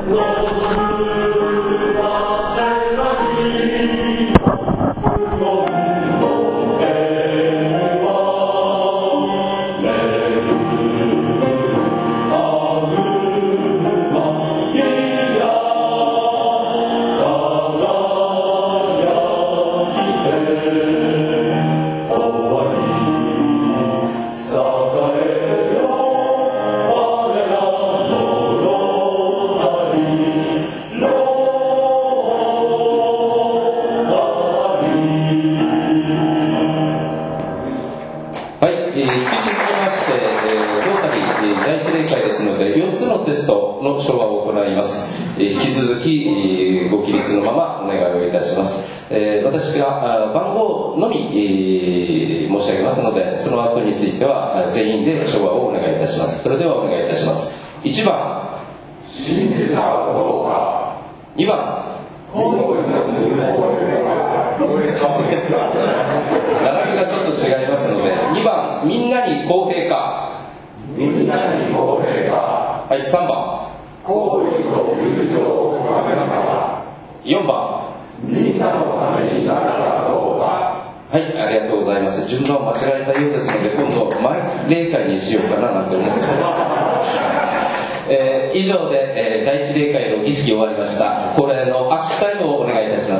私が番号のみ申し上げますので、その後については全員で唱和をお願いいたします。それではお願いいたします。1番、 真実なかどうか。 2番、並びがちょっと違いますので、2番、みんなに公平か。 みんなに公平か。 はい、3番、 公義と友情を深めながら。 4番、 みんなのためになるかどうか。 はい、ありがとうございます。順番を間違えたようですので、今度前例会にしようかななんて思っています。以上で、第一例会の儀式終わりました。恒例の握手タイムをお願いいたします。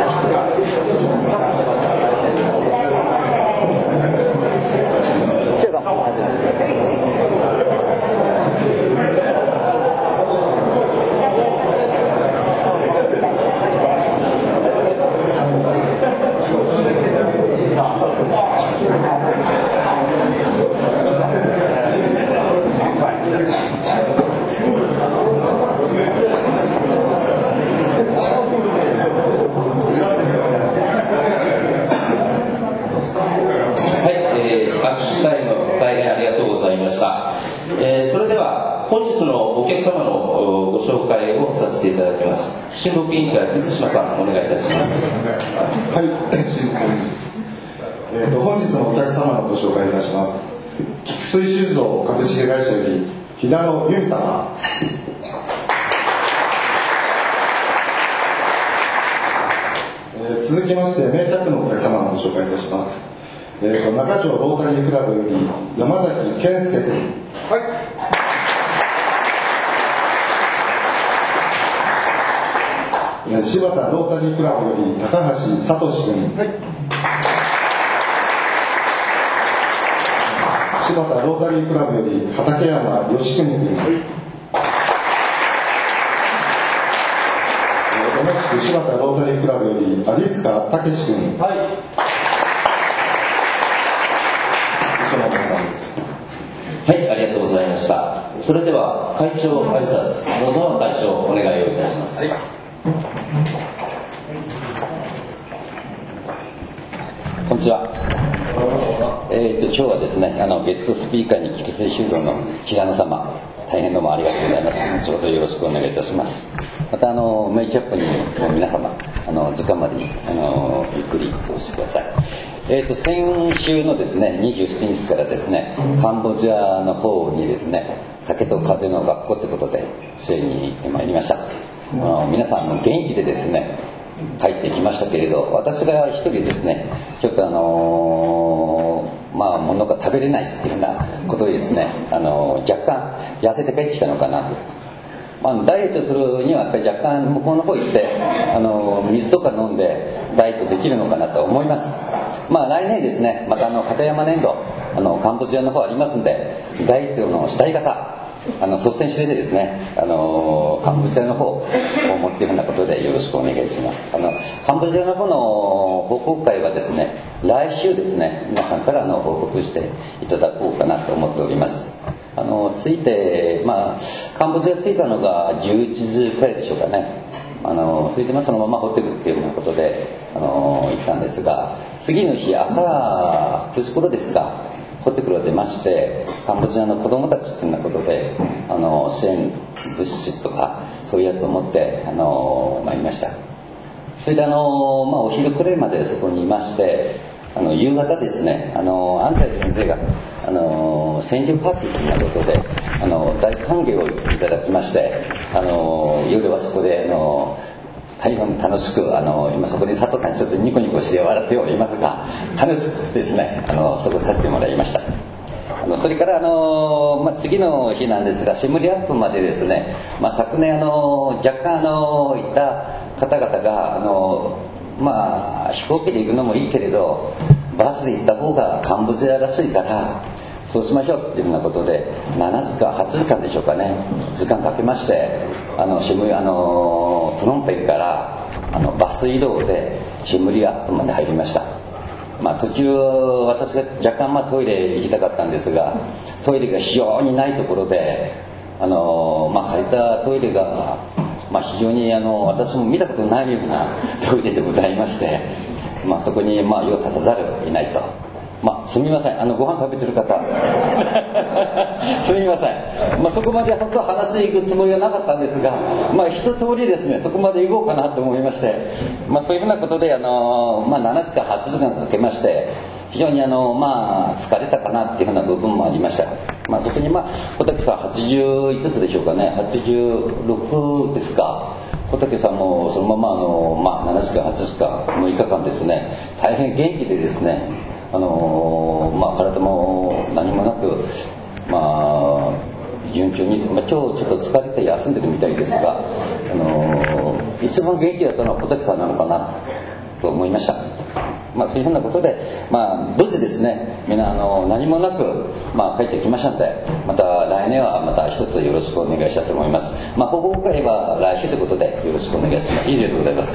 それでは本日のお客様のご紹介をさせていただきます。親睦委員会水島さん、お願いいたします。 はい、親睦委員です。本日のお客様のご紹介いたします。菊水酒造株式会社より日田野由美様。続きまして名宅のお客様のご紹介いたします。中条ロータリークラブより山崎健介君。 はい。 柴田ロータリークラブより高橋聡君。はい。柴田ロータリークラブより畠山義邦君。はい。同じく柴田ロータリークラブより有塚武史君。はい。 はい、ありがとうございました。それでは会長挨拶、野沢会長お願いをいたします。はい、 こんにちは。今日はですね、ゲストスピーカーに菊水酒造の平野様、大変どうもありがとうございます。後ほどよろしくお願いいたします。またメイキャップにも皆様時間までにゆっくり過ごしてください。先週のですね27日からですねカンボジアの方にですね竹と風の学校ということで支援に行ってまいりました。皆さん元気でですね帰ってきましたけれど、私が一人ですねちょっと物が食べれないっていうようなことでですね若干痩せて帰ってきたのかなと。ダイエットするにはやっぱり若干向こうの方行って水とか飲んでダイエットできるのかなと思います。来年ですねまた片山年度カンボジアの方ありますんで、ダイエットのしたい方率先してですねカンボジアの方を持っているようなことでよろしくお願いします。カンボジアの方の報告会はですね来週ですね皆さんから報告していただこうかなと思っております。着いてカンボジア着いたのが11時くらいでしょうかね。それでそのままホテルっていうようなことで行ったんですが、次の日朝9時頃ですかホテルを出まして、カンボジアの子供たちっていうようなことで支援物資とかそういうやつを持って参りました。それでお昼くらいまでそこにいまして、 夕方ですね、安西先生が千住パーティーということで大歓迎をいただきまして、夜はそこで大変楽しく今そこに佐藤さんちょっとニコニコして笑っておりますが、楽しくですね過ごさせてもらいました。それから次の日なんですが、シムリアップまでですね、昨年若干行った方々が飛行機で行くのもいいけれどバスで行った方がカンボジアらしいからそうしましょうっていうようなことで7時間8時間でしょうかね、時間かけましてプノンペンからバス移動でシムリアップまで入りました。途中私が若干トイレ行きたかったんですが、トイレが非常にないところで借りたトイレが非常に私も見たことないようなトイレでございまして、そこに用を立たざるを得ないと。すみません、ご飯食べてる方すみません、そこまで本当は話行くつもりはなかったんですが、一通りですねそこまで行こうかなと思いまして、そういうふうなことで7時間8時間かけまして非常に疲れたかなっていうふうな部分もありました。そこに小竹さん80いくつでしょうかね、86ですか。小竹さんもそのまま7時間8時間6日間ですね大変元気でですね、体も何もなく順調に、今日ちょっと疲れて休んでるみたいですが、一番元気だったのは小竹さんなのかなと思いました。そういうふうなことで、無事ですねみんな何もなく、帰ってきましたので、また来年はまた一つよろしくお願いしたいと思います。報告会は来週ということでよろしくお願いします。以上でございます。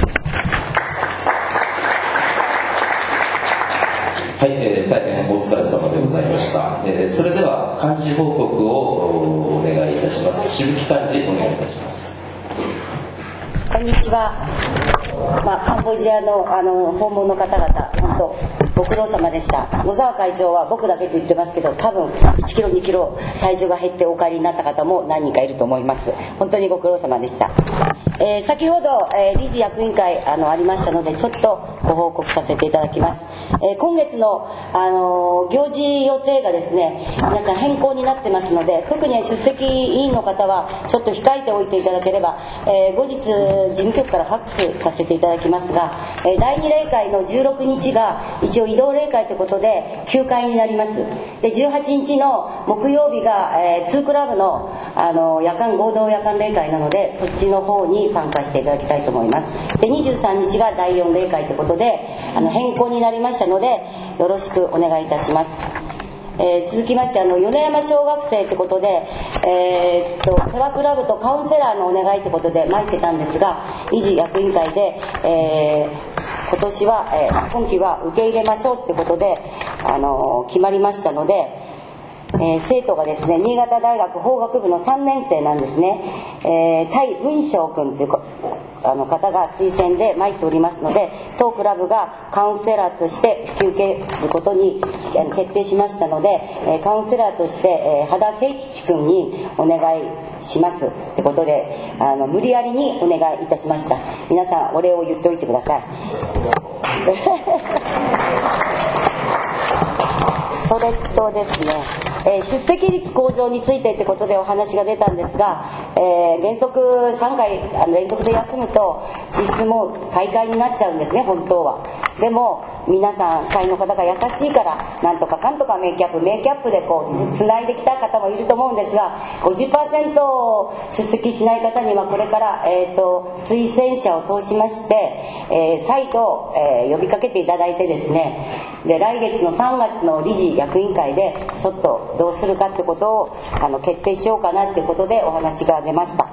はい、大変お疲れ様でございました。それでは幹事報告をお願いいたします。渋木幹事お願いいたします。 こんにちは。カンボジアの訪問の方々、本当ご苦労様でした。野沢会長は僕だけと言ってますけど、多分1キロ2キロ体重が減ってお帰りになった方も何人かいると思います。本当にご苦労様でした。先ほど、理事役員会ありましたのでちょっとご報告させていただきます。今月の、行事予定がですね皆さん変更になってますので、特に出席委員の方はちょっと控えておいていただければ、後日事務局からファックスさせていただきますが、第2例会の16日が一応移動例会ということで休会になります。で18日の木曜日が、2クラブの、合同夜間例会なのでそっちの方に参加していただきたいと思います。で23日が第4例会ということで変更になりましたのでよろしくお願いいたします。続きまして米山小学生ということで、世話クラブとカウンセラーのお願いということで参ってたんですが、理事役員会で、今年は、今期は受け入れましょうということで、決まりましたので、生徒がですね新潟大学法学部の3年生なんですね、対雲翔君という方が推薦で参っておりますので、当クラブがカウンセラーとして引き受けることに決定しましたので、カウンセラーとして羽田圭吉君にお願いしますってことで無理やりにお願いいたしました。皆さんお礼を言っておいてください。それとですね、出席率向上についてってことでお話が出たんですが、原則3回連続で休むと実質もう大会になっちゃうんですね本当は。でも皆さん会の方が優しいからなんとかかんとかメイキャップでこうつないできた方もいると思うんですが、 50% 出席しない方にはこれから、推薦者を通しまして、再度、呼びかけていただいてですね、で来月の3月の理事役員会でちょっとどうするかってことを決定しようかなっていうことでお話が出ました。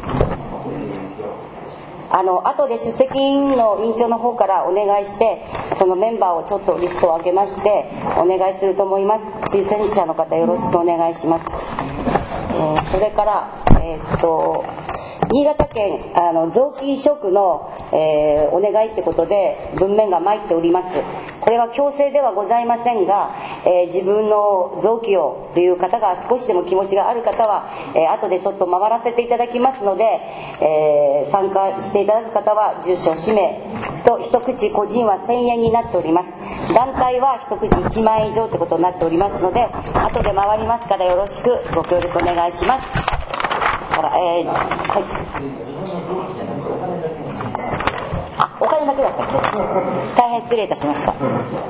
後で出席委員の委員長の方からお願いしてそのメンバーをちょっとリストを上げましてお願いすると思います。推薦者の方よろしくお願いします。それから新潟県臓器移植の、お願いってことで文面が参っております。これは強制ではございませんが、 自分の臓器をという方が少しでも気持ちがある方は、後でちょっと回らせていただきますので、参加していただく方は住所氏名と一口個人は1000円になっております。団体は一口1万円以上ということになっておりますので、後で回りますからよろしくご協力お願いします。お金だけだったっけ。大変失礼いたしました。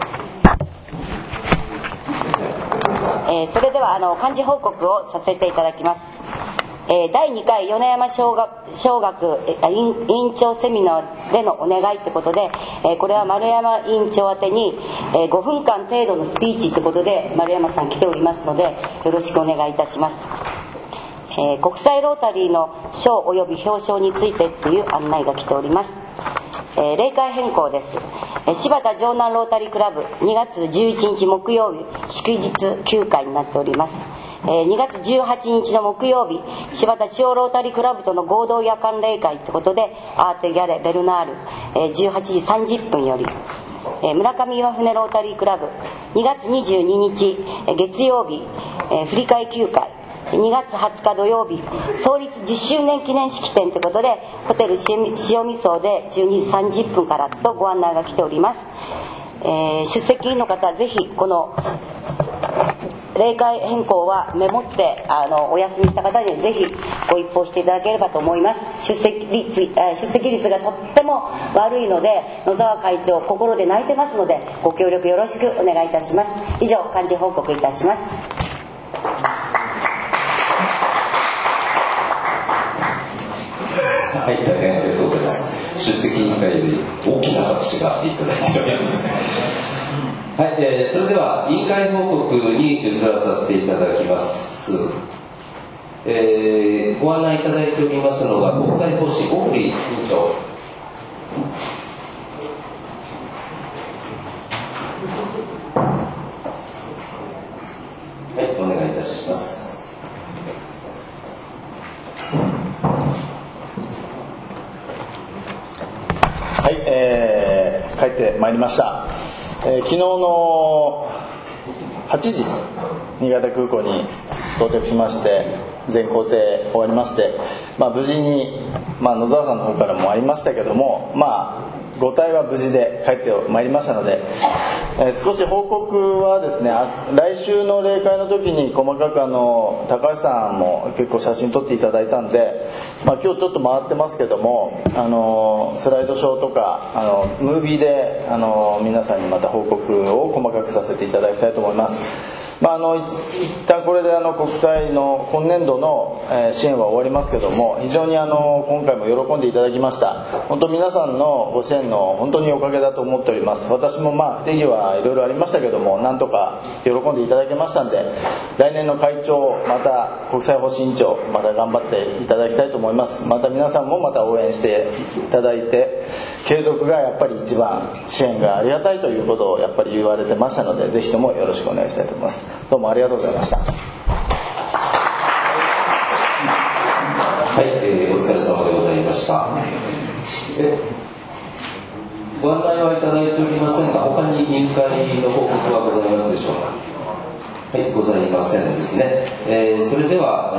それでは幹事報告をさせていただきます。第2回米山小学委員長セミナーでのお願いということで、これは丸山委員長宛てに5分間程度のスピーチということで丸山さん来ておりますのでよろしくお願いいたします。国際ロータリーの賞及び表彰についてという案内が来ております。例会変更です。柴田城南ロータリークラブ2月11日木曜日祝日休会になっております。2月18日の木曜日柴田中央ロータリークラブとの合同夜間例会ということでアーテギャレベルナール18時30分より、村上岩船ロータリークラブ2月22日月曜日振り替え休会、2月20日土曜日創立10周年記念式典ということでホテル塩見荘で12時30分からとご案内が来ております。出席の方ぜひこの例会変更はメモってお休みした方にぜひご一報していただければと思います。出席率がとっても悪いので野沢会長心で泣いてますのでご協力よろしくお願いいたします。以上幹事報告いたします。 はい、大変ありがとうございます。出席委員会より大きな拍手がいただいております。はい、それでは委員会報告に移らさせていただきます。ご案内いただいておりますのが国際奉仕小栗委員長。はい、お願いいたします。 はい、帰ってまいりました。昨日の8時新潟空港に到着しまして全行程終わりまして、無事に、野沢さんの方からもありましたけども、ご体は無事で帰ってまいりましたので、少し報告はですね、来週の例会の時に細かく高橋さんも結構写真撮っていただいたんで、今日ちょっと回ってますけども、スライドショーとかムービーで皆さんにまた報告を細かくさせていただきたいと思います。一旦これで国際の今年度の支援は終わりますけども、非常に今回も喜んでいただきました。本当皆さんのご支援の本当におかげだと思っております。私も不手際はいろいろありましたけども、なんとか喜んでいただけましたんで、来年の会長また国際奉仕委員長また頑張っていただきたいと思います。また皆さんもまた応援していただいて、継続がやっぱり一番支援がありがたいということをやっぱり言われてましたので、ぜひともよろしくお願いしたいと思います。どうもありがとうございました。 はい、お疲れ様でございました。ご案内はいただいておりませんが、他に委員会の報告はございますでしょうか。はい、ございませんですね。それでは、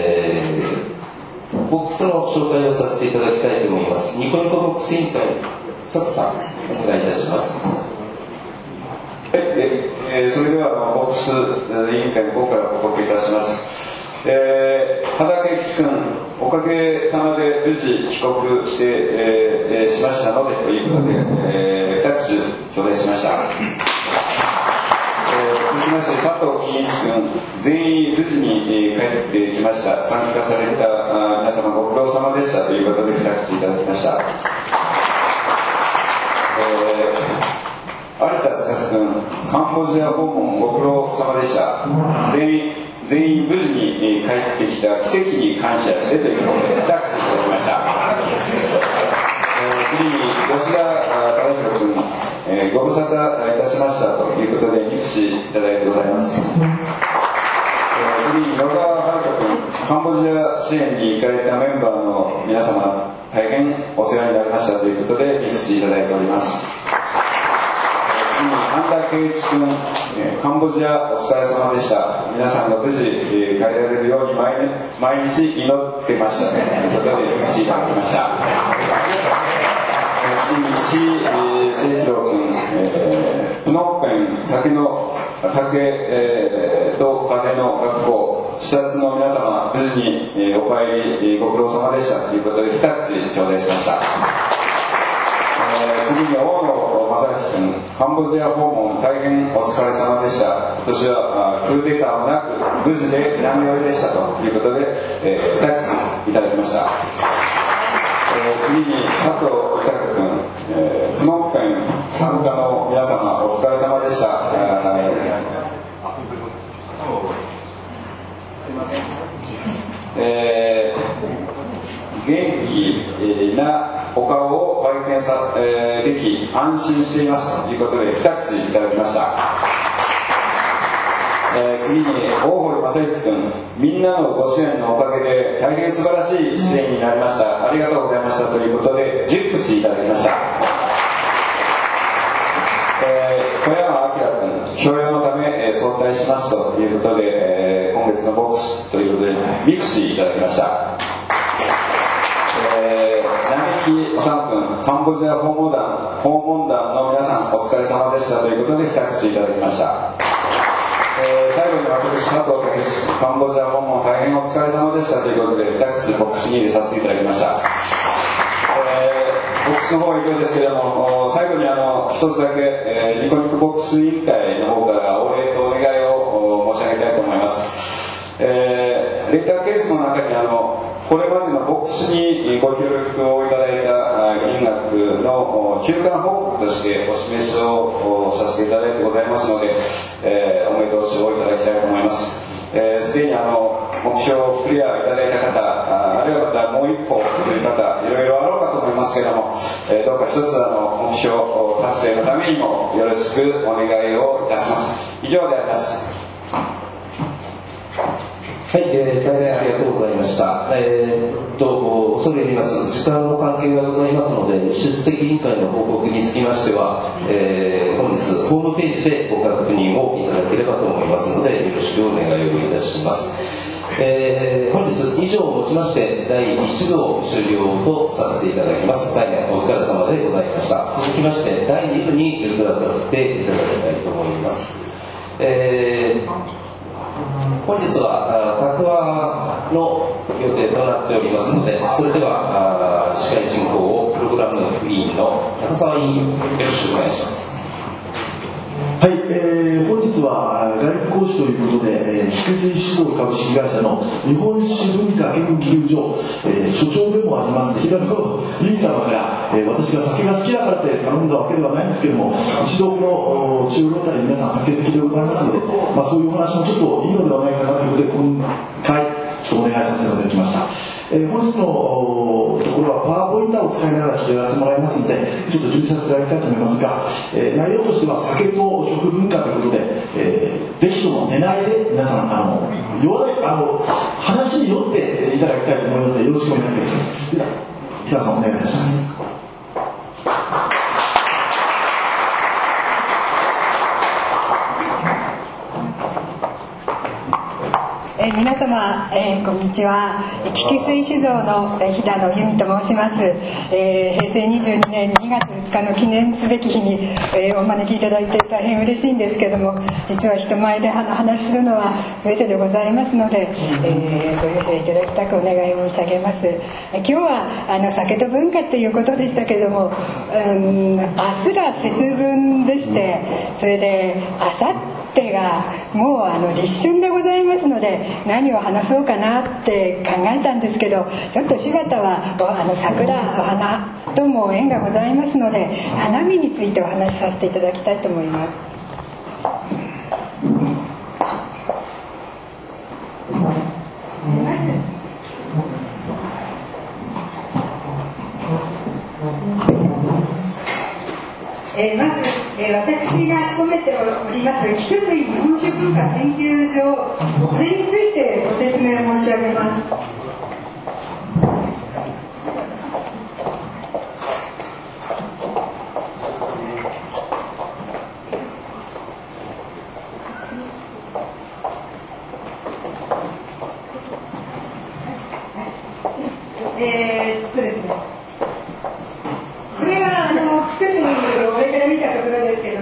ボックスの紹介をさせていただきたいと思います。ニコニコボックス委員会、佐藤さん、お願いいたします。 それではボックス委員会の方から報告いたします。畑圭吉君、おかげさまで無事帰国して、しましたのでということで、2つ頂戴しました。続きまして佐藤金一君、全員無事に帰ってきました。参加された皆様ご苦労様でしたということで2口いただきました。有田司君、カンボジア訪問ご苦労様でした。全員無事に帰ってきた奇跡に感謝してということで2口いただきました。次に吉田忠宏君、ご無沙汰いたしましたということで2口いただいてございます。次に野川遥君、カンボジア支援に行かれたメンバーの皆様大変お世話になりましたということで2口いただいております。次次に神田圭一君、カンボジアお疲れ様でした。皆さんが無事、帰られるように毎日祈ってましたねということでお口いただきました。次に石井誠一郎君、プノッペン竹と風の学校視察の皆様無事にお帰りご苦労様でしたということで2口頂戴しました。次に大野正樹君、カンボジア訪問大変お疲れ様でした。今年はクーデターもなく無事で南寄りでしたということで2口いただきました。次に佐藤豊君、プノッペン参加の皆様お疲れ様でした。元気なお顔を拝見でき安心していますということで2口いただきました。次に大堀正幸君、みんなのご支援のおかげで大変素晴らしい支援になりました。ありがとうございましたということで10口いただきました。小山明君、教養のため早退しますということで、今月のボックスということで3口いただきました。並木修君、カンボジア訪問団の皆さんお疲れ様でしたということで2口いただきました。最後に私佐藤健です。カンボジア訪問大変お疲れ様でしたということで2口ボックスに入れさせていただきました。ボックスの方は以上ですけれども、最後に一つだけ、ニコニコボックス委員会の方からお礼とお願いを申し上げたいと思います。レターケースの中にこれまでのボックスにご協力をいただいた金額の中間報告としてお示しをさせていただいてございますので、お目通しをいただきたいと思います。すでに目標をクリアいただいた方、あるいはまたもう一歩という方、いろいろあろうかと思いますけれども、どうか一つ目標達成のためにもよろしくお願いをいたします。以上であります。 はい、大変ありがとうございました。恐れ入ります。時間の関係がございますので、出席委員会の報告につきましては、本日ホームページでご確認をいただければと思いますので、よろしくお願いをいたします。本日以上をもちまして第1部を終了とさせていただきます。大変お疲れ様でございました。続きまして第2部に移らさせていただきたいと思います。本日はタクワの予定となっておりますので、それでは司会進行をプログラム委員の高澤委員、よろしくお願いします。 はい、本日は外部講師ということで、菊水酒造株式会社の日本酒文化研究所、所長でもあります平野由美様から、私が酒が好きだからって頼んだわけではないんですけども、一度この中央ロータリー皆さん酒好きでございますので、そういうお話もちょっといいのではないかなということで今回ちょっとお願いさせていただきました。本日のところはパワーポインターを使いながらちょっとやらせてもらいますので、ちょっと準備させていただきたいと思いますが、内容としては酒と食文化ということで、ぜひとも寝ないで皆さん話に酔っていただきたいと思いますので、よろしくお願いいたします。では平野さんお願いいたします。 皆様、こんにちは。菊水酒造の平野由美と申します。平成22年2月2日の記念すべき日に、お招きいただいて大変嬉しいんですけども、実は人前で話するのは初めてでございますので、ご容赦いただきたくお願い申し上げます。今日は酒と文化っていうことでしたけども、明日が節分でして、それで明後日がもう立春でございますので、何を話そうかなって考えたんですけど、ちょっと柴田は桜、お花とも縁がございますので、花見についてお話しさせていただきたいと思います。まず、私が勤めております菊水日本酒文化研究所、これについてご説明を申し上げます。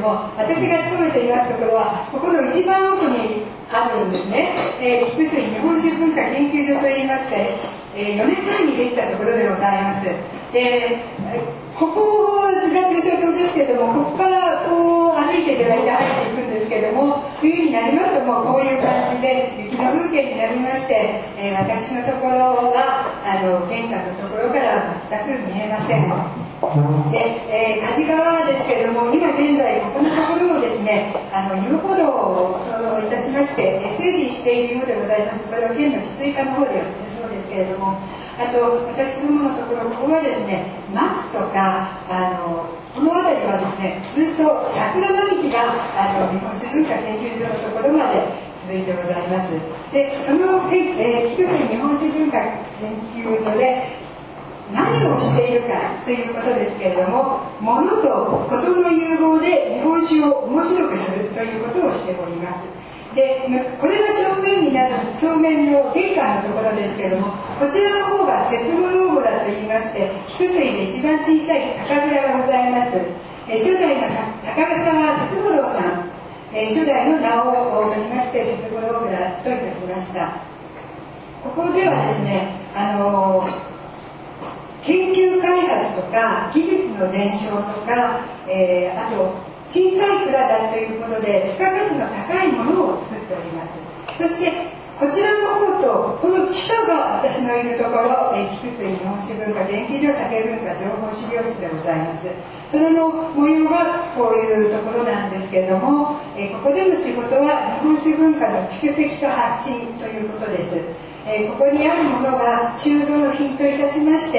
も、私が勤めていますところはここの一番奥にあるんですね。菊水日本酒文化研究所といいまして、4年前にできたところでございます。ここが駐車場ですけれども、ここからこう歩いていただいて入っていくんですけれども、冬になりますともうこういう感じで雪の風景になりまして、私のところは玄関のところから全く見えません。で、梶川ですけれども、今現在ここのところをですね、遊歩道といたしまして整備しているようでございます。これは県の治水課の方でやってそうですけれども、あと私どものところ、ここはですね、松とかこの辺りはですね、ずっと桜並木が日本酒文化研究所のところまで続いてございます。で、その菊水日本酒文化研究所で何をしているかということですけれども、物とことの融合で日本酒を面白くするということをしております。で、これが正面になる正面の玄関のところですけれども、こちらの方が節子の蔵といいまして、菊水で一番小さい酒蔵がございます。初代の高沢節五郎さん、初代の名を取りまして節五郎蔵といたしました。ここではですね、研究開発とか技術の伝承とか、あと小さい蔵だということで付加価値の高いものを作っております。そしてこちらの方とこの地下が私のいるところ、菊水日本酒文化研究所酒文化情報資料室でございます。それの模様がこういうところなんですけれども、ここでの仕事は日本酒文化の蓄積と発信ということです。ここにあるものが収蔵品といたしまして、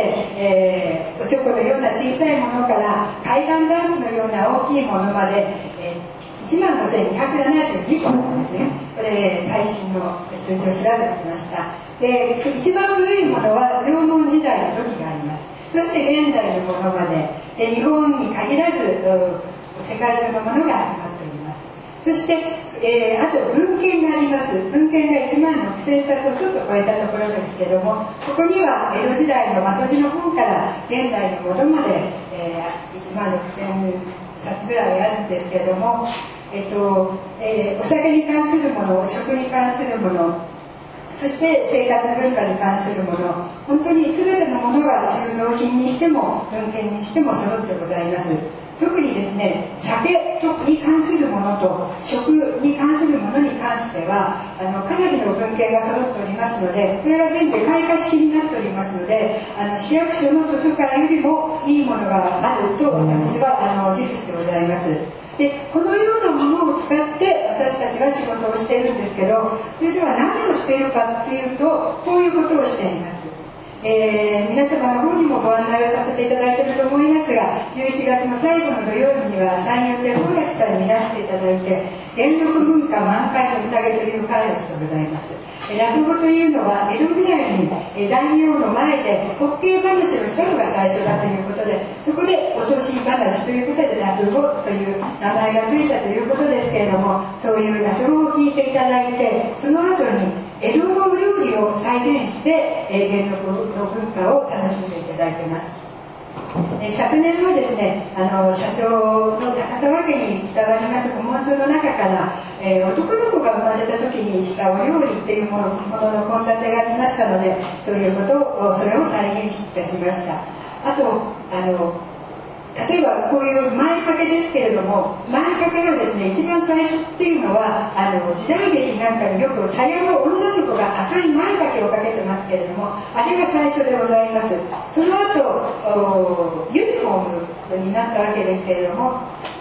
おちょこのような小さいものから海岸ダンスのような大きいものまで、15,272個なんですね。これ最新の数字を調べてきました。で、一番古いものは縄文時代の時があります。そして現代のものまで、日本に限らず世界中のものが集まっております。そして、あと文献があります。文献が16,000冊をちょっと超えたところですけれども、ここには江戸時代の的字の本から現代のものまで、16,000冊ぐらいあるんですけれども、お酒に関するもの、食に関するもの、そして生活文化に関するもの、本当に全てのものが収蔵品にしても文献にしても揃ってございます。特にですね、酒に関するものと食に関するものに関してはかなりの文献が揃っておりますので、これは全部開花式になっておりますので、市役所の図書館よりもいいものがあると私は自負してございます。で、このようなものを使って私たちは仕事をしているんですけど、それでは何をしているかというと、こういうことをしています。皆様の方にもご案内をさせていただいていると思いますが、11月の最後の土曜日には三遊亭法薬さんにいらしていただいて、元禄文化満開の宴という会をしてございます。落語というのは江戸時代に大名の前で滑稽話をしたのが最初だということで、そこで落とし話ということで落語という名前がついたということですけれども、そういう落語を聞いていただいて、その後に江戸の料理を再現して元禄の文化を楽しんでいただいています。昨年はですね、社長の高沢家に伝わります古文書の中から、男の子が生まれた時にしたお料理っていうものの献立がありましたので、そういうことをそれを再現いたしました。あと例えばこういう前掛けですけれども、前掛けがですね、一番最初っていうのは時代劇なんかによく茶屋の女の子が赤い前掛けをかけてますけれども、あれが最初でございます。その後ユニフォームになったわけですけれども、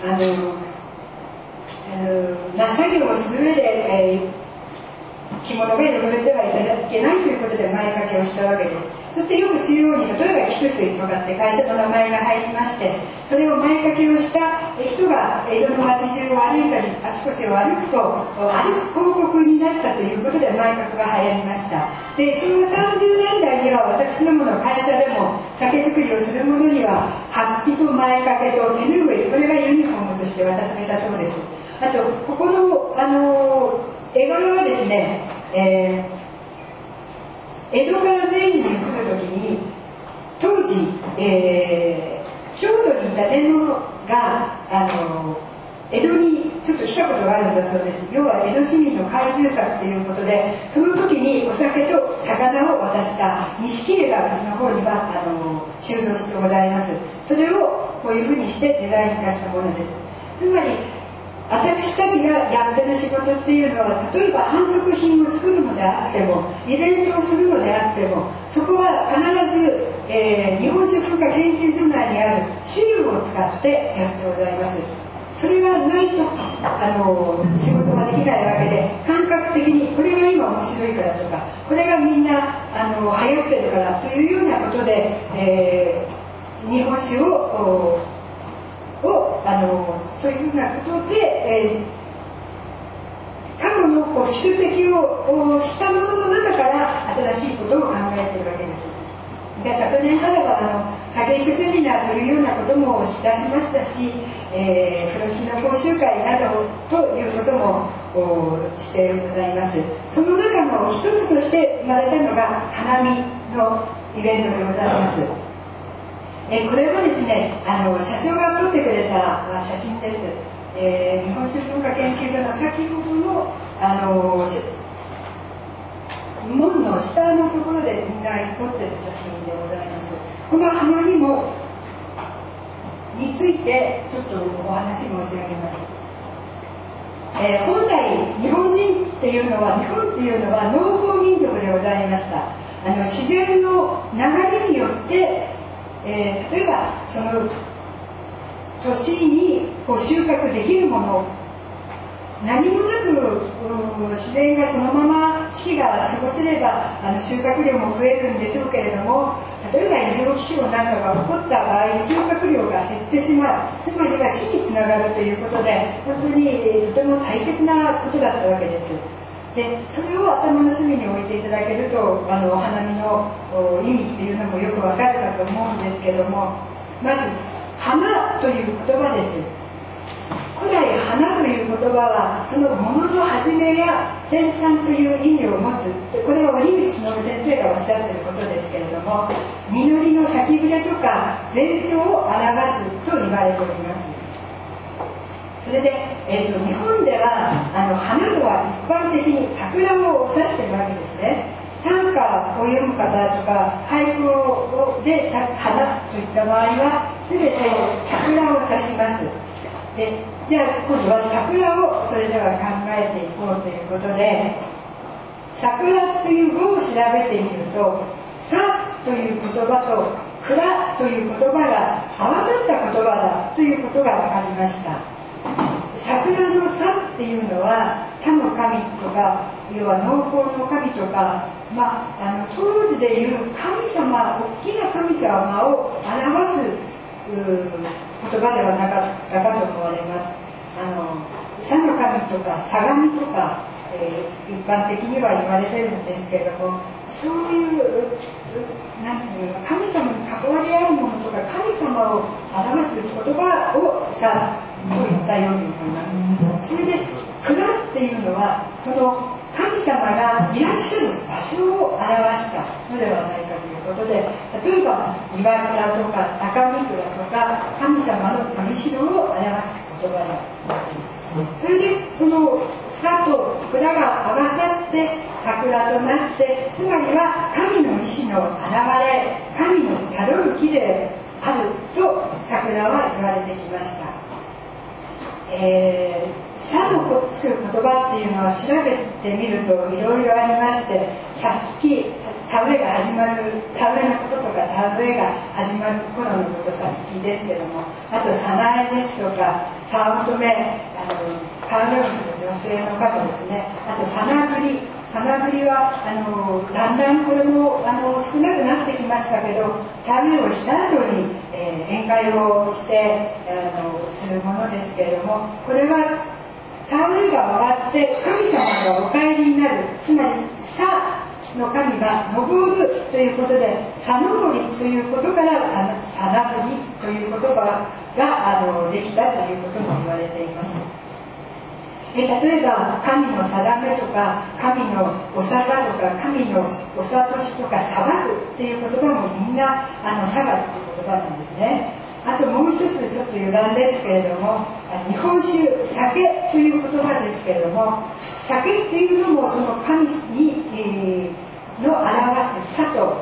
作業をする上で、着物が汚れてはいけないということで前掛けをしたわけです。そしてよく中央に例えば菊水とかって会社の名前が入りまして、それを前掛けをした人が江戸の街中を歩いたりあちこちを歩くと広告になったということで前掛けが流行りました。で、昭和30年代には私どもの会社でも酒造りをする者には法被と前掛けと手ぬぐい、これがユニフォームとして渡されたそうです。あとここの絵柄はですね、江戸から明治に移る時に当時、京都にいた天皇が江戸にちょっと来たことがあるんだそうです。要は江戸市民の懐柔策ということで、その時にお酒と魚を渡した錦絵がうちの方には収蔵してございます。それをこういうふうにしてデザイン化したものです。つまり私たちがやってる仕事っていうのは、例えば販促品を作るのであっても、イベントをするのであっても、そこは必ず、日本酒文化研究所内にある資料を使ってやってございます。それがないと仕事ができないわけで、感覚的にこれが今面白いからとか、これがみんな流行ってるからというようなことで、日本酒をそういうふうなことで、過去の蓄積をしたものの中から新しいことを考えているわけです。で、昨年からは酒育セミナーというようなこともしだしましたし、風呂敷の講習会などということもしてございます。その中の一つとして生まれたのが花見のイベントでございます。これはですね、社長が撮ってくれた写真です。日本酒文化研究所の先ほどの門の下のところでみんな撮ってる写真でございます。この花見もについてちょっとお話申し上げます。本来日本人っていうのは、日本っていうのは農耕民族でございました。自然の流れによって例えばその年に収穫できるもの、何もなく自然がそのまま四季が過ごせれば収穫量も増えるんでしょうけれども、例えば異常気象なんかが起こった場合、収穫量が減ってしまう、つまりは死につながるということで、本当にとても大切なことだったわけです。で、それを頭の隅に置いていただけるとお花見の意味っていうのもよくわかるかと思うんですけども、まず花という言葉です。古代花という言葉はそのものの始めや先端という意味を持つ、これは折口忍先生がおっしゃっていることですけれども、実りの先触れとか前兆を表すと言われております。それで、日本では花とは一般的に桜を指しているわけですね。短歌を読む方とか俳句で花といった場合は全て桜を指します。で、じゃあ今度は桜をそれでは考えていこうということで、桜という語を調べてみると、さという言葉と蔵という言葉が合わさった言葉だということが分かりました。桜のさっていうのは他の神とか、要は農耕の神とか、当時でいう神様、大きな神様を表す言葉ではなかったかと思われます。佐の神とか相模とか、一般的には言われてるんですけれども、そういうなんていうの、神様に関わり合うものとか神様を表す言葉をさと言ったように思います。それで蔵っていうのはその神様がいらっしゃる場所を表したのではないかということで、例えば岩倉とか高見倉とか神様の取り代を表す言葉だったんです。それでそのさと蔵が合わさって桜となって、つまりは神の意志の現れ、神の宿る木であると桜は言われてきました。さのつく言葉っていうのは調べてみるといろいろありまして、さつき、田植えが始まる、田植えのこととか田植えが始まる頃のことさつきですけども、あとさなえですとかさおとめ、川漁師の女性の方ですね。あとさなぐり、さなぐりはだんだんこれも少なくなってきましたけど、田植えをした後に、宴会をしてするものですけれども、これは田植えが終わって神様がお帰りになる、つまりさの神が昇るということで、さのぼりということからさなぶりという言葉ができたということも言われています。例えば神の定めとか神のおさがとか神のおさとしとか裁くっていう言葉もみんな差がつく言葉なんですね。 あともう一つちょっと余談ですけれども、日本酒、酒という言葉ですけれども、酒というのもその神に、の表す佐と、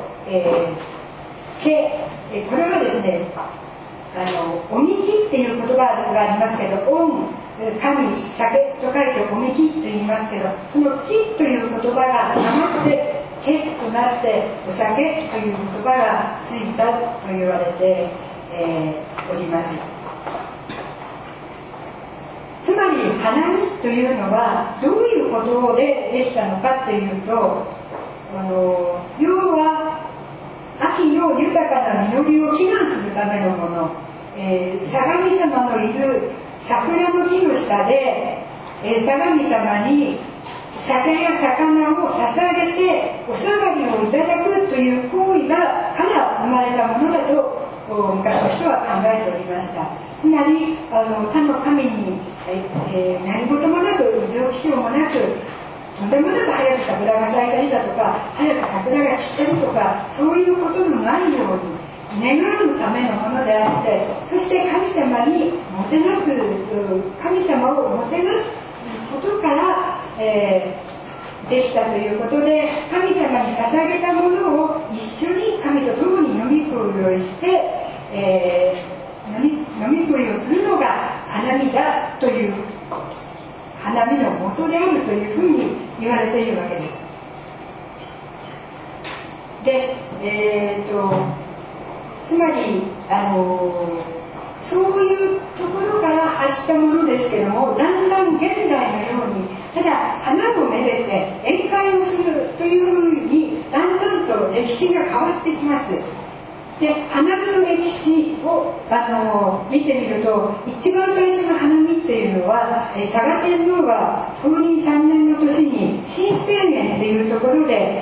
これはですね、おみきっていう言葉がありますけど、恩、神、酒と書いておみきと言いますけど、そのきという言葉がなまってけとなってお酒という言葉がついたと言われて、おります。つまり花見というのはどういうことでできたのかというと、要は秋の豊かな実りを祈願するためのもの、相模様のいる桜の木の下で、相模様に酒や魚を捧げてお下がりをいただくという行為から生まれたものだと昔の人は考えておりました。つまり他の神に、何事もなく異常気象もなく、とんでもなく早く桜が咲いたりだとか、早く桜が散ったりとか、そういうことのないように願うためのものであって、そして神様にもてなす、神様をもてなすことから、できたということで、神様に捧げたものを一緒に神と共に飲み食いをして、飲み食いをするのが花見だという、花見の元であるというふうに言われているわけです。で、つまりそういうところから発したものですけども、だんだん現代のようにただ花をめでて宴会をするというふうにだんだんと歴史が変わってきます。で、花見の歴史を見てみると、一番最初の花見っていうのは、嵯峨天皇が風林3年の年に新青年というところで、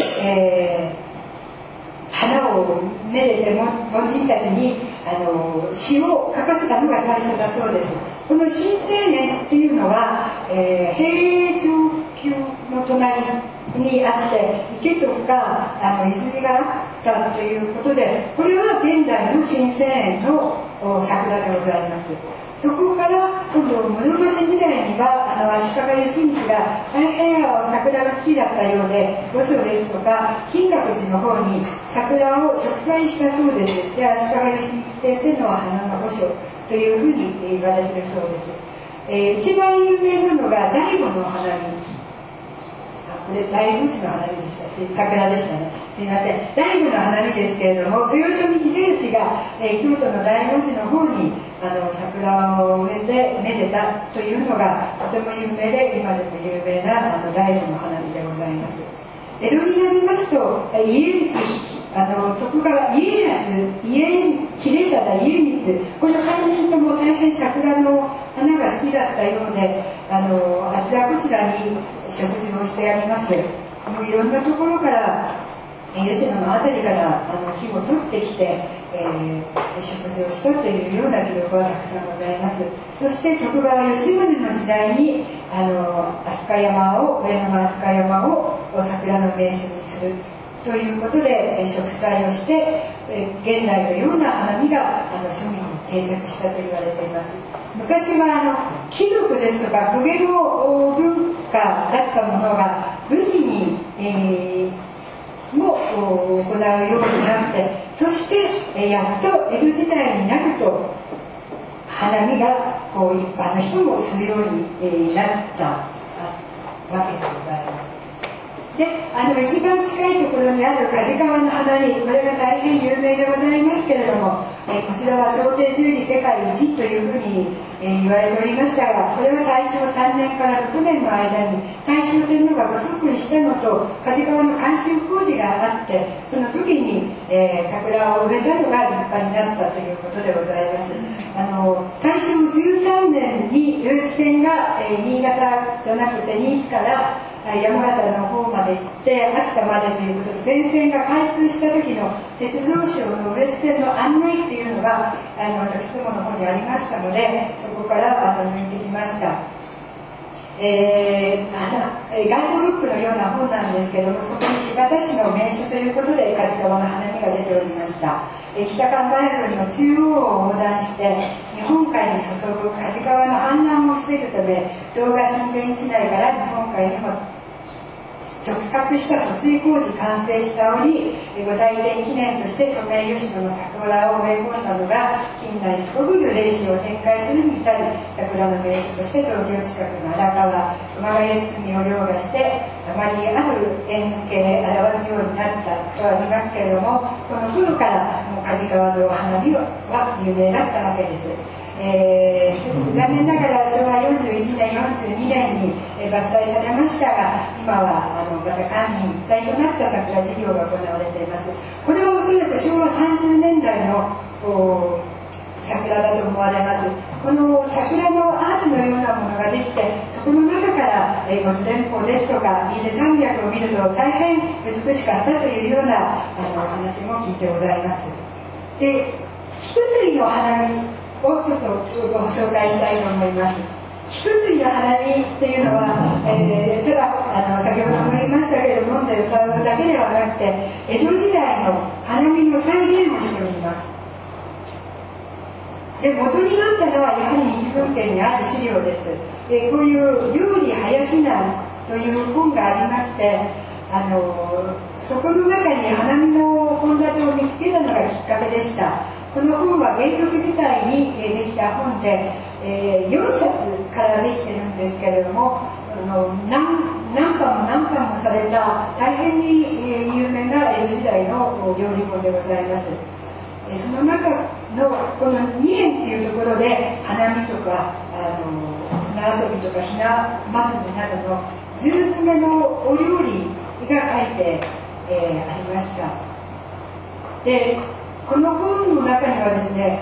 花をめでて凡人たちに詩を書かせたのが最初だそうです。この新青年っていうのは、平城宮の隣にあって池とか泉があったということで、これは現代の新青年の桜でございます。そこから今度室町時代には足利義満が大変桜が好きだったようで、御所ですとか金閣寺の方に桜を植栽したそうです。で、足利義満帝天皇は花の御所というふうに言われているそうです。一番有名なのが醍醐の花見。これ醍醐寺の花見でした。桜でしたね。すいません。醍醐の花見ですけれども、豊臣秀吉が、京都の醍醐寺の方に桜を植えてめでたというのがとても有名で、今でも有名な醍醐の花見でございます。江戸になりますと、家光、徳川家康、秀忠、家光、この3人とも大変桜の花が好きだったようで、あちらこちらに食事をしてあります。もういろんなところから吉野のあたりから木を取ってきて、食事をしたというような記録はたくさんございます。そして徳川吉宗の時代に上野の飛鳥山を桜の名所にするということで植栽をして、現代のような花見が庶民に定着したと言われています。昔は貴族ですとか公家の文化だったものが武士に、も行うようになって、そしてやっと江戸時代になると花見が一般の人もするようになったわけでございます。で、一番近いところにある梶川の花見、これが大変有名でございますけれども、こちらは朝廷十里世界一というふうに、言われておりましたが、これは大正3年から6年の間に大正天皇がご即位したのと梶川の改修工事があって、その時に、桜を植えたのが立派になったということでございます。大正13年にルーツ線が、新潟じゃなくて新津から山形の方まで行って秋田までということで、全線が開通した時の鉄道省の羽越線の案内というのが私どもの方にありましたので、そこから抜いてきました。ガイドブックのような本なんですけども、そこに新発田市の名所ということで梶川の花見が出ておりました。 北関原郡の中央を横断して日本海に注ぐ梶川の氾濫を防ぐため動画神殿地内から日本海にも直索した疎水工事完成しており、五大殿記念としてソメイヨシノの桜を植え込んだのが近代すこぶる霊視を展開するに至り、桜の名所として東京近くの荒川、熊谷堤を凌駕してあまりある円形で表すようになったとありますけれども、この頃から梶川の花火は有名だったわけです。残念ながら昭和41年42年に伐採されましたが、今はまた官民一体となった桜事業が行われています。これはおそらく昭和30年代の桜だと思われます。この桜のアーチのようなものができて、そこの中から五つ連峰ですとか飯豊山脈を見ると大変美しかったというようなお話も聞いてございます。で、菊水の花見をちょっとご紹介したいと思います。菊水の花見というのは、ただ先ほども言いましたけれども、飲んで歌うだけではなくて江戸時代の花見の再現をしております。で、元になったのはやはり日文献にある資料です。こういう料理林南という本がありまして、そこの中に花見の献立を見つけたのがきっかけでした。この本は原曲自体にできた本で、4冊からできてるんですけれども、何版もされた大変に有名な江戸時代の料理本でございます。その中のこの2編っていうところで花見とか船遊びとかひな祭りなどの10詰めのお料理が書いて、ありました。で、この本の中にはですね、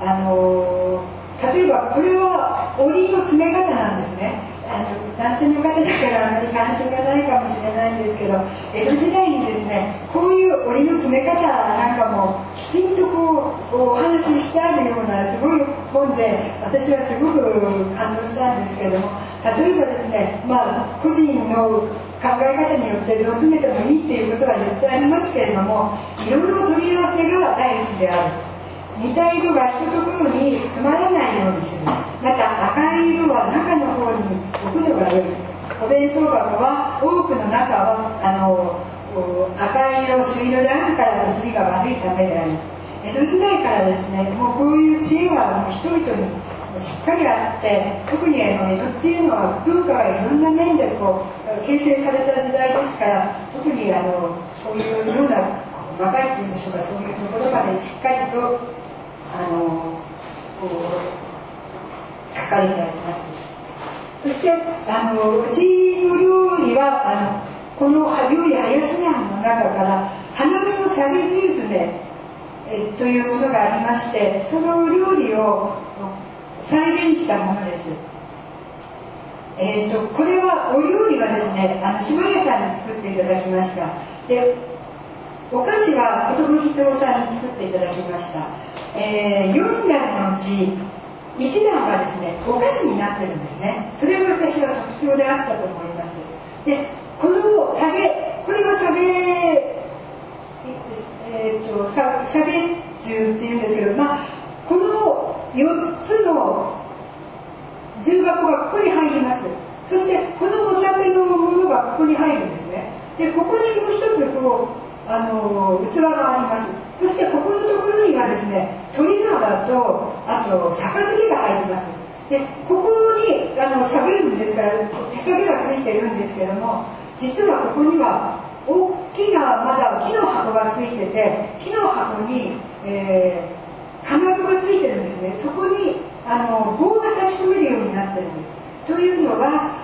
例えばこれは折りの詰め方なんですね。男性の方だからあまり関心がないかもしれないんですけど、江戸時代にですね、こういう折りの詰め方なんかもきちんとお話ししてあるようなすごい本で、私はすごく感動したんですけれども、例えばですね、個人の考え方によってどう詰めてもいいっていうことは言ってありますけれども、いろいろ取り合わせが第一である。似た色が一ところに詰まらないようにする。また赤い色は中の方に置くのが良い。お弁当箱は多くの中は赤い色、朱色であるから写りが悪いためである。江戸時代からですね、もうこういう知恵は人々にしっかりあって、特に江戸っていうのは文化がいろんな面で形成された時代ですから、特にこういうような若いっていうんでしょうか、そういうところまでしっかりと書かれてあります。そしてうちの料理はこの料理林南の中から花見の下げ汁詰めというものがありまして、その料理を再現したものです。これはお料理はですね、島屋さんに作っていただきました。で、お菓子は寿人さんに作っていただきました。4段のうち1段はですね、お菓子になってるんですね。それが私は特徴であったと思います。で、これは下げ重っていうんですけど、この4つの重箱がここに入ります。そしてこのお酒のものがここに入るんですね。で、ここにもう一つ器があります。そしてここのところにはですね、鳥縄とあと杯が入ります。で、ここに下げるんですから手下げがついてるんですけども、実はここには大きなまだ木の箱がついてて、木の箱に、金具がついてるんですね。そこに棒が差し込めるようになってるんです。というのは、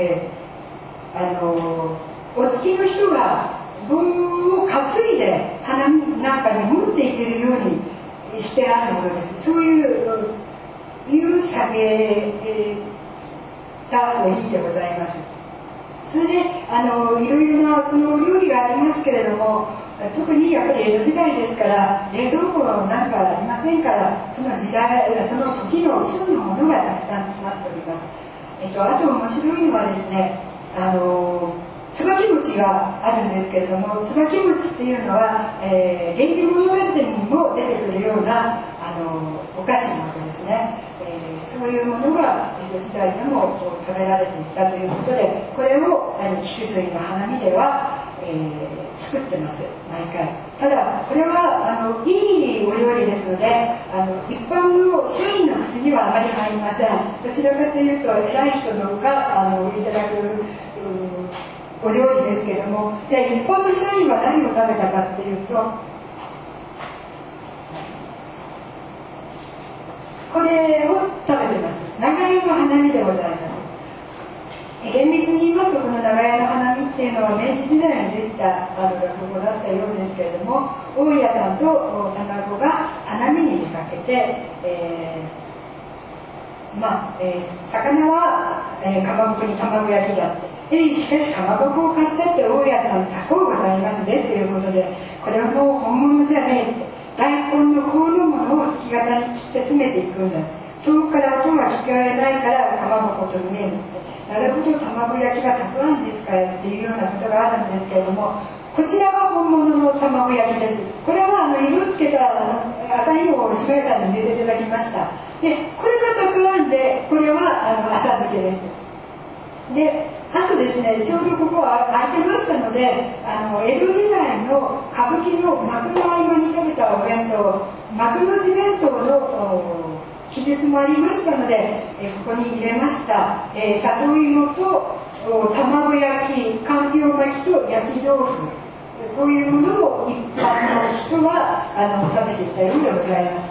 お付きの人が棒を担いで花見なんかに持っていけるようにしてあるものです。そういう下げたおりでございます。それでいろいろなこの料理がありますけれども、特にやっぱり江戸時代ですから冷蔵庫なんかありませんから、その時代その時の旬のものがたくさん詰まっております。あと面白いのはですね、 椿餅があるんですけれども、椿餅っていうのは、源氏物語にも出てくるようなお菓子なわけですね。そういうものが江戸時代でも食べられていたということで、これを菊水の花見では、作ってます、毎回。ただこれはいいお料理ですので、一般の社員の口にはあまり入りません。どちらかというと偉い人のがいただくお料理ですけれども、じゃあ一般の社員は何を食べたかっていうと、これを食べてます。長屋の花見でございます。厳密に言いますと、この長屋の花見っていうのは明治時代にできた学校だったようですけれども、大家さんと棚子が花見に出かけて、魚は、かまぼこに卵焼きだって、しかしかまぼこを買ったって大家さん高うございますねということで、これはもう本物じゃねえって、大根の甲のものを月型に切って詰めていくんだ。遠くから音が聞こえないからかまぼこと見えるって。なるほど、卵焼きがたくあんですからっていうようなことがあるんですけれども、こちらは本物の卵焼きです。これは色つけた赤いのを白屋さんに入れていただきました。で、これがたくあんで、これは浅漬けです。で、あとですね、ちょうどここは空いてましたので、江戸時代の歌舞伎の幕の合間に食べたお弁当、幕の内弁当の記述もありましたので、ここに入れました。里芋と卵焼き、かんぴょう巻きと焼き豆腐、こういうものを一般の人は食べていたようでございます。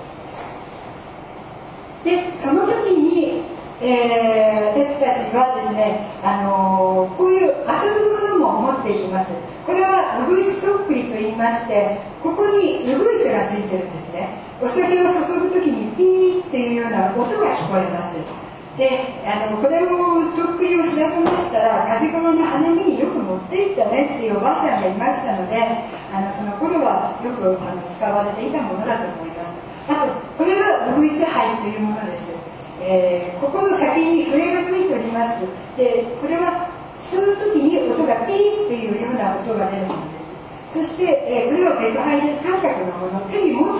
で、その時に、私たちはですね、こういう遊ぶものも持っていきます。これはウグイスとっくりと言いまして、ここにウグイスがついてるんですね。お酒を注ぐ時にピーっていうような音が聞こえます。で、これをとっくりを調べましたら、風川の花見によく持っていったねっていうおばあちゃんがいましたので、その頃はよく使われていたものだと思います。あと、これはウグイス灰というものです。ここの先に笛がついております。で、これは吸う時に音がピーというような音が出るものです。そして、これは別杯で三角のもの、手に持って、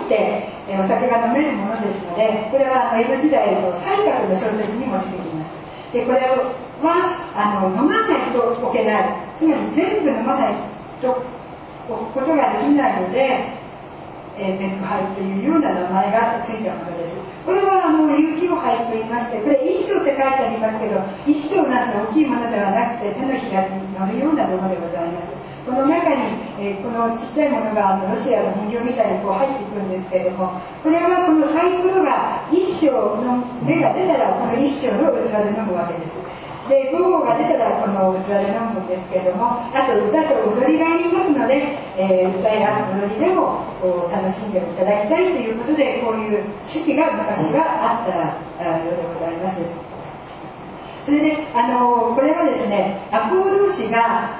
お酒が飲めるものですので、これは江戸時代の三角の小説にも出てきます。で、これは飲まないと置けない。つまり全部飲まないと置くことができないので、別杯というような名前がついたものです。これは有機を杯と言いまして、これ一升って書いてありますけど、一升なんて大きいものではなくて手のひらに乗るようなものでございます。この中に、このちっちゃいものがロシアの人形みたいにこう入っていくんですけれども、これはこのサイコロが一升の目が出たらこの一升の器で飲むわけです。で、午後が出たらこの器で飲むんですけれども、あと歌と踊りがありますので、歌や踊りでも楽しんでいただきたいということで、こういう手記が昔はあったようでございます。それで、これはですね、赤穂浪士が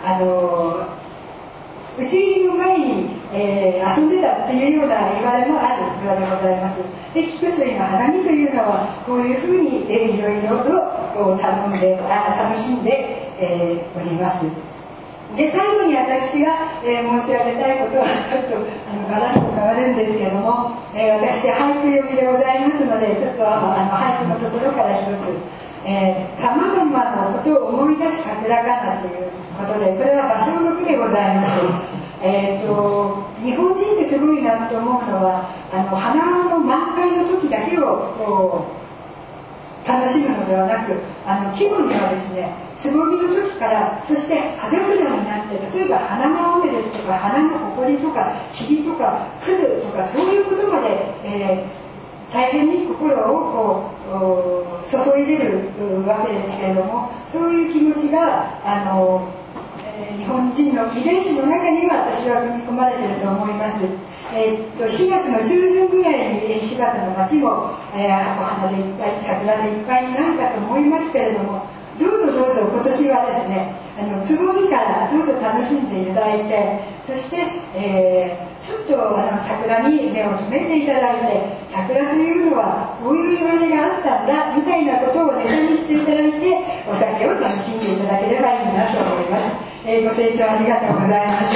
討ち入りの前に、遊んでたっていうような言われもある器でございます。で、菊水の花見というのはこういうふうに、いろいろと頼んで楽しんで、おります。で、最後に私が、申し上げたいことはちょっとガラッと変わるんですけれども、私俳句読みでございますので、ちょっと俳句のところから一つ。さまざまなことを思い出す桜かなということで、これは芭蕉の句でございます。日本人ってすごいなと思うのは、花の満開の時だけを楽しむのではなく、季語にはですね、つぼみの時から、そして葉桜になって、例えば花の雨ですとか、花の埃とか、塵とか、クズとか、そういうことまで、大変に心を注いでるわけですけれども、そういう気持ちが日本人の遺伝子の中には私は組み込まれていると思います。4月の中旬ぐらいに柴田の町も花でいっぱい、桜でいっぱいになるかと思いますけれども、どうぞ今年はですね、つぼみからどうぞ楽しんでいただいて、そして、ちょっと桜に目を留めていただいて、桜というのはこういう言われがあったんだみたいなことをネタにしていただいて、お酒を楽しんでいただければいいなと思います。 ご清聴ありがとうございました。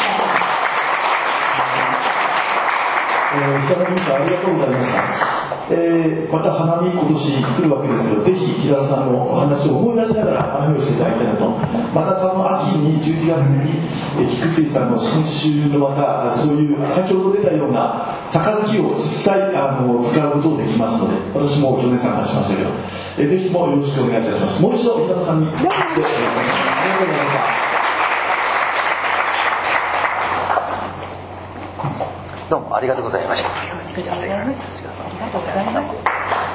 北田さんありがとうございました。また花見今年来るわけですけど、ぜひ平田さんのお話を思い出しながら花見をしていただきたいなと。また多分秋に11月に菊水さんの新酒のまたそういう先ほど出たような杯を実際使うことができますので、私も去年参加しましたけど、ぜひともよろしくお願いいたします。もう一度平田さんにありがとうございました。 どうもありがとうございました。 ありがとうございます。ありがとうございます。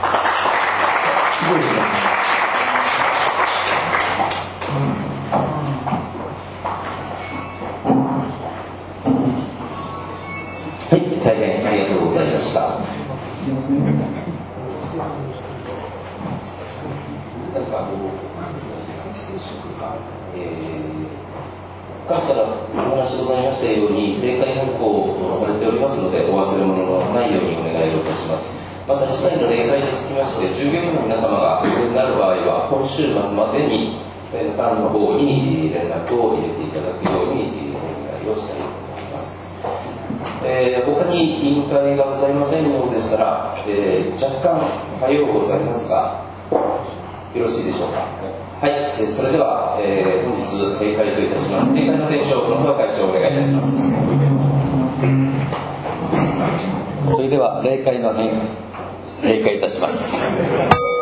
はい、大変ありがとうございました。なんか関からお話ございましたように、定会変更されておりますので、お忘れ物のないようにお願いをいたします。また、次回の例会につきまして、従業員の皆様が不要になる場合は、今週末までに、先生さんの方に連絡を入れていただくようにお願いをしたいと思います。他に委員会がございませんようでしたら、若干早うございますが、よろしいでしょうか。はい、それでは、本日閉会といたします。閉会の提唱、野沢会長お願いいたします。 それでは例会の閉会いたします。